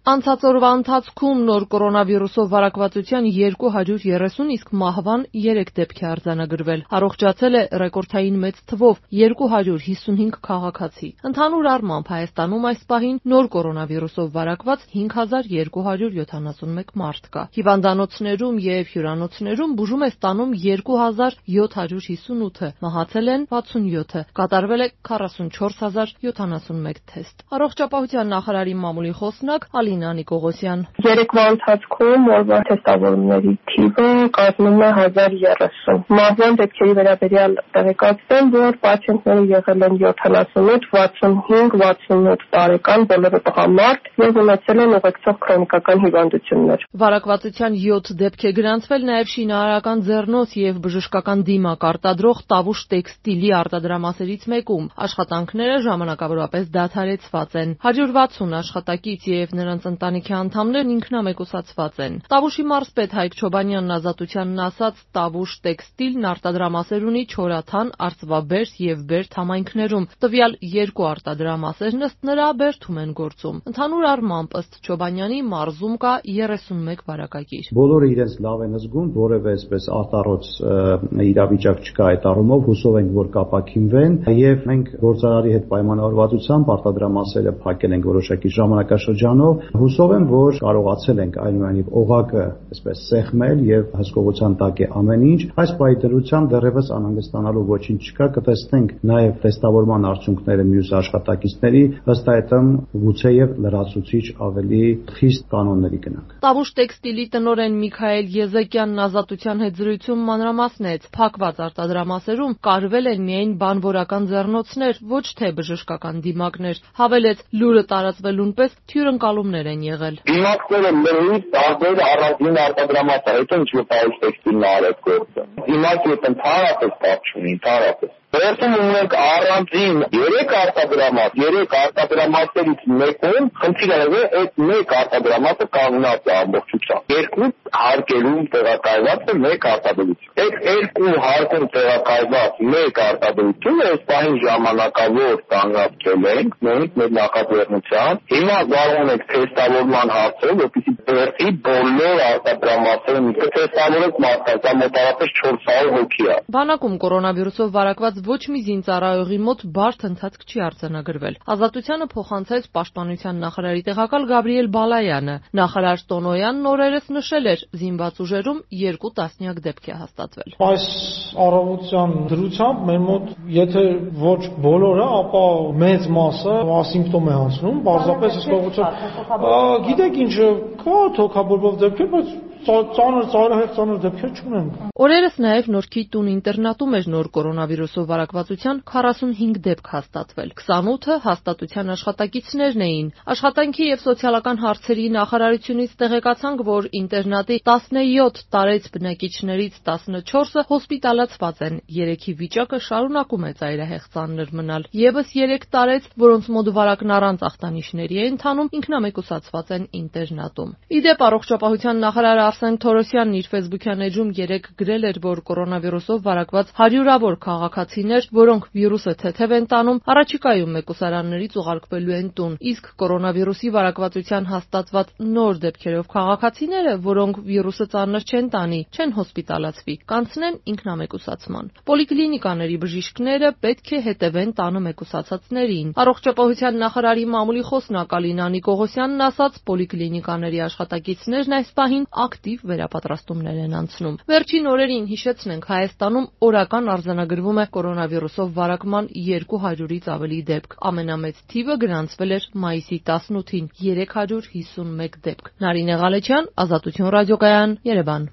Անցած օրվա ընթացքում նոր կորոնավիրուսով վարակվածության 230, իսկ մահվան 3 դեպք է արձանագրվել։ Առողջացել է ռեկորդային մեծ թվով 255 քաղաքացի։ Ընդհանուր առմամբ Հայաստանում այս պահին նոր կորոնավիրուսով վարակված 5271 մարդ կա։ Հիվանդանոցներում եւ հյուրանոցներում բուժում է ստանում 2758-ը, մահացել են 67-ը, կատարվել է 44071 թեստ։ Առողջապահության նախարարի մամուլի խոսնակ Ալինա Նիկողոսյան. Երեկվա ընթացքում օրվա թեստավորումների թիվը կազմում է 1030։ Մահվան դեպքերի վերաբերյալ տեղեկացնեմ, որ պացիենտները եղել են 78, 65, 68 տարեկան, բոլորը տղամարդ եւ ունեցել են ուղեկցող քրոնիկական հիվանդություններ։ Վարակվածության 7 դեպք է գրանցվել նաեւ շինարարական ձեռնոց եւ բժշկական դիմակ արտադրող Տավուշ տեքստիլի արտադրամասերից մեկում։ Աշխատանքները ժամանակավորապես դադարեցված են։ 160 աշխատակից եւ նրանց ընտանիքի անդամներն ինքնամեկուսացված են։ Տավուշի մարզպետ Հայկ Չոբանյանն ազատությանն ասաց, Տավուշ տեքստիլն արտադրամասեր ունի Չորաթան, Արծվաբերդ եւ Բերդ համայնքներում։ Տվյալ 2 արտադրամասերն ըստ նրա Բերդում են գործում։ Ընդհանուր առմամբ ըստ Չոբանյանի մարզում կա 31 վարակագիր։ Բոլորը իրենց լավ են զգում, որևէ այսպես արտառոց իրավիճակ չկա այդ առումով, հուսով ենք, որ կապակինվեն եւ մենք գործարարի հետ պայմանավորվածությամբ արտադրամասերը փակել ենք որոշակի ժամանակաշրջանով։ Հուսով եմ, որ կարողացել ենք այնուամենայնիվ օղակը այսպես սեղմել եւ հսկողության տակ է ամեն ինչ։ Այս պահի դրությամբ դեռևս անհանգստանալու ոչինչ չկա, կտեսնենք նաեւ տեստավորման արդյունքները մյուս աշխատակիցների, ըստ այդմ գուցեև լրացուցիչ ավելի խիստ կանոնների գնանք։ Տավուշ տեքստիլի տնօրեն Միքայել Եզեկյանն ազատության հետ զրույցում մանրամասնեց, փակված արտադրամասերում կարվել են միայն բանվորական ձեռնոցներ, ոչ թե բժշկական դիմակներ։ Հավելեց, լուրը տարածվելուն պես թյուրընկալումներ են եղել։ Դիմակները լրիվ տարբեր առանձին արտադրամասեր, այդ ինչ որ Տավուշ տեքստիլն արեց գործը։ Դիմակը ընդհանրապես կապ չունի, ընդհանրապես։ Վերջում ունենք առանձին 3 արտադրամաս, 3 արտադրամասերից մեկում խնդիրը այդ մեկ արտադրամասը կանգնած է ամբողջությամբ։ 2 հարկերում տեղակայված է 1 արտադրություն։ Այդ 2 հարկում տեղակայված 1 արտադրությունը այս պահին ժամանակավոր կանգնացրել ենք մենք մեր նախաձեռնությամբ։ Հիմա զբաղվում ենք թեստավորման հարցով, որպեսզի բերդի բոլոր արտադրամասերը թեստավորենք մարդկանց, մոտավորապես 400 հոգի է։ Բանակում կորոնավիրուսով վարակված ոչ մի զինծառայողի մոտ բարդ ընթացք չի արձանագրվել։ Ազատությանը փոխանցեց Պաշտպանության նախարարի տեղակալ Գաբրիել Բալայանը։ Նախարար Տոնոյանն օրերս նշել էր, զինված ուժերում 2 տասնյակ դեպք է հաստատվել։ Այս առավոտյան դրությամբ մեր մոտ, եթե ոչ բոլորը, ապա մեծ մասը ասիմպտոմ է անցնում, պարզապես հսկողությամբ։ Գիտեք ինչ, կա թոքաբորբով դեպքեր, բայց ծանր դեպքեր չունենք։ Օրերս նաև Նորքի տուն ինտերնատում էր նոր կորոնավիրուսով վարակվածության 45 դեպք հաստատվել։ 28-ը հաստատության աշխատակիցներն էին։ Աշխատանքի եւ սոցիալական հարցերի նախարարությունից տեղեկացանք, որ ինտերնատի 17 տարեց բնակիչներից 14-ը հոսպիտալացված են։ 3-ի վիճակը շարունակում է ծայրահեղ ծանր մնալ։ Եվս 3 տարեց, որոնց մոտ վարակն առանց ախտանիշների է ընթանում, ինքնամեկուսացված են ինտերնատում։ Իդեպ առողջապահության նախարար Արսեն Թորոսյանն իր Facebook-յան էջում երեկ գրել էր, որ կորոնավիրուսով վարակված հարյուրավոր քաղաքացիներ, որոնք վիրուսը թեթև են տանում, առաջիկայում մեկուսարաններից ուղարկվելու են տուն, իսկ կորոնավիրուսի վարակվածության հաստատված նոր դեպքերով քաղաքացիները, որոնք վիրուսը ծանր չեն տանի, չեն հոսպիտալացվի, կանցնեն ինքնամեկուսացման։ Պոլիկլինիկաների բժիշկները պետք է հետևեն տանը մեկուսացածներին։ Առողջապահության նախարարի մամուլի խոսնակ Ալինա Նիկողոսյանն ասաց, պոլիկլինիկաների աշխատակիցներն այս պահին ակտիվ վերապատրաստումներ են անցնում։ Վերջին օրերին հիշեցնենք, Հայաստանում օրական արձանագրվում է կորոնավիրուսով վարակման 200-ից ավելի դեպք։ Ամենամեծ թիվը գրանցվել էր մայիսի 18-ին՝ 351 դեպք։ Նարինե Ղալեչյան, Ազատություն ռադիոկայան, Երևան։